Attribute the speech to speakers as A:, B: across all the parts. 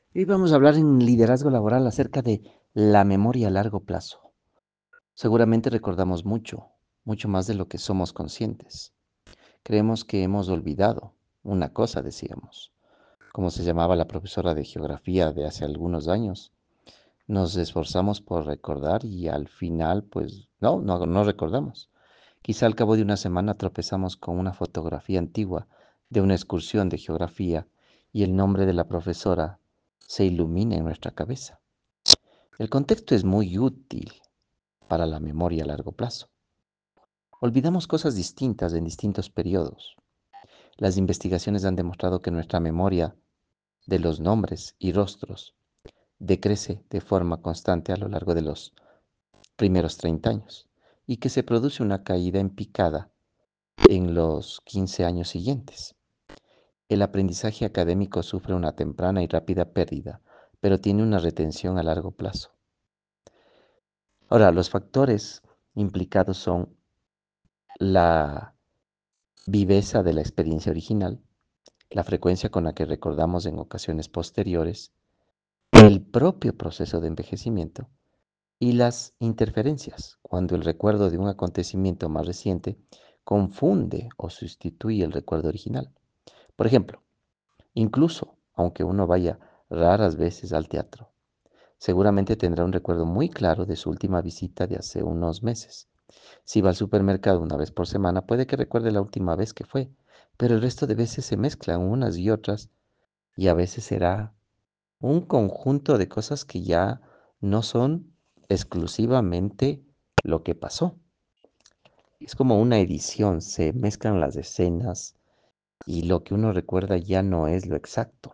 A: Hoy vamos a hablar en liderazgo laboral acerca de la memoria a largo plazo. Seguramente recordamos mucho, mucho más de lo que somos conscientes. Creemos que hemos olvidado una cosa, decíamos, como se llamaba la profesora de geografía de hace algunos años. Nos esforzamos por recordar y al final, pues no recordamos. Quizá al cabo de una semana tropezamos con una fotografía antigua de una excursión de geografía y el nombre de la profesora se ilumina en nuestra cabeza. El contexto es muy útil para la memoria a largo plazo. Olvidamos cosas distintas en distintos periodos. Las investigaciones han demostrado que nuestra memoria de los nombres y rostros decrece de forma constante a lo largo de los primeros 30 años y que se produce una caída en picada en los 15 años siguientes. El aprendizaje académico sufre una temprana y rápida pérdida, pero tiene una retención a largo plazo. Ahora, los factores implicados son la viveza de la experiencia original, la frecuencia con la que recordamos en ocasiones posteriores, el propio proceso de envejecimiento y las interferencias, cuando el recuerdo de un acontecimiento más reciente confunde o sustituye el recuerdo original. Por ejemplo, incluso aunque uno vaya raras veces al teatro, seguramente tendrá un recuerdo muy claro de su última visita de hace unos meses. Si va al supermercado una vez por semana, puede que recuerde la última vez que fue, pero el resto de veces se mezclan unas y otras y a veces será un conjunto de cosas que ya no son exclusivamente lo que pasó. Es como una edición, se mezclan las escenas y lo que uno recuerda ya no es lo exacto.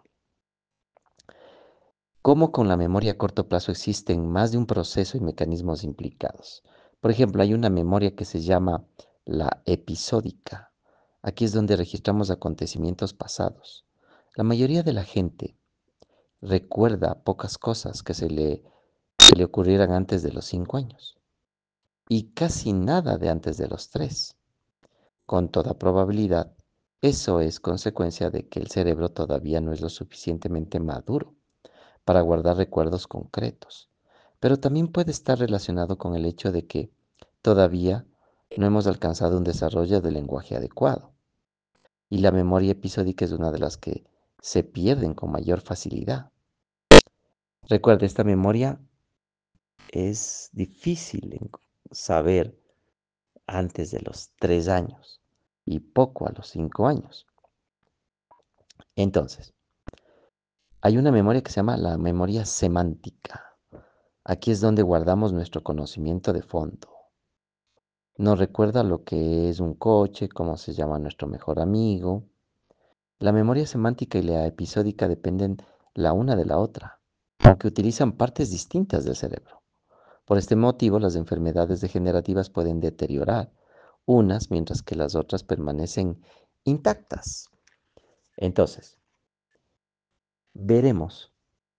A: Como con la memoria a corto plazo existen más de un proceso y mecanismos implicados. Por ejemplo, hay una memoria que se llama la episódica. Aquí es donde registramos acontecimientos pasados. La mayoría de la gente recuerda pocas cosas que le ocurrieran antes de los 5 años y casi nada de antes de los 3. Con toda probabilidad, eso es consecuencia de que el cerebro todavía no es lo suficientemente maduro para guardar recuerdos concretos, pero también puede estar relacionado con el hecho de que todavía no hemos alcanzado un desarrollo del lenguaje adecuado, y la memoria episódica es una de las que se pierden con mayor facilidad. Recuerda, esta memoria es difícil saber antes de los 3 años y poco a los 5 años. Entonces, hay una memoria que se llama la memoria semántica. Aquí es donde guardamos nuestro conocimiento de fondo. Nos recuerda lo que es un coche, cómo se llama nuestro mejor amigo. La memoria semántica y la episódica dependen la una de la otra, aunque utilizan partes distintas del cerebro. Por este motivo, las enfermedades degenerativas pueden deteriorar unas mientras que las otras permanecen intactas. Entonces, veremos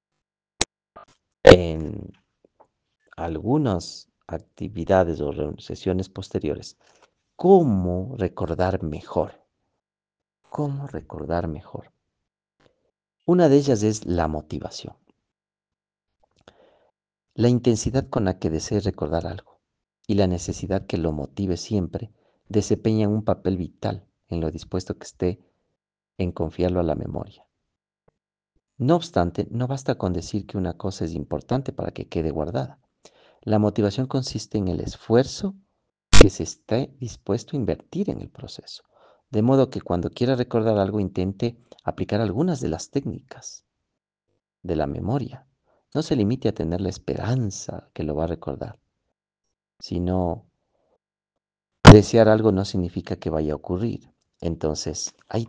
A: en algunas actividades o sesiones posteriores cómo recordar mejor. ¿Cómo recordar mejor? Una de ellas es la motivación, la intensidad con la que desees recordar algo y la necesidad que lo motive siempre desempeñan un papel vital en lo dispuesto que esté en confiarlo a la memoria. No obstante, no basta con decir que una cosa es importante para que quede guardada. La motivación consiste en el esfuerzo que se esté dispuesto a invertir en el proceso. De modo que cuando quiera recordar algo intente aplicar algunas de las técnicas de la memoria. No se limite a tener la esperanza que lo va a recordar, sino desear algo no significa que vaya a ocurrir. Entonces, hay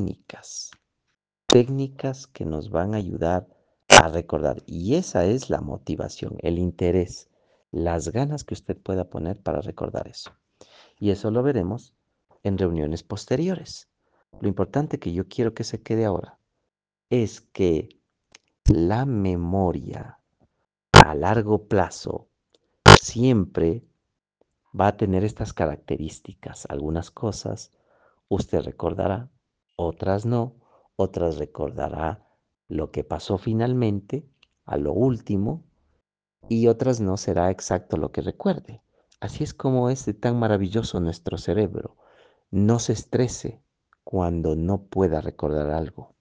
A: técnicas que nos van a ayudar a recordar. Y esa es la motivación, el interés, las ganas que usted pueda poner para recordar eso. Y eso lo veremos en reuniones posteriores. Lo importante que yo quiero que se quede ahora es que la memoria a largo plazo siempre va a tener estas características. Algunas cosas usted recordará, otras no, otras recordará lo que pasó finalmente, a lo último, y otras no será exacto lo que recuerde. Así es como es de tan maravilloso nuestro cerebro. No se estrese cuando no pueda recordar algo.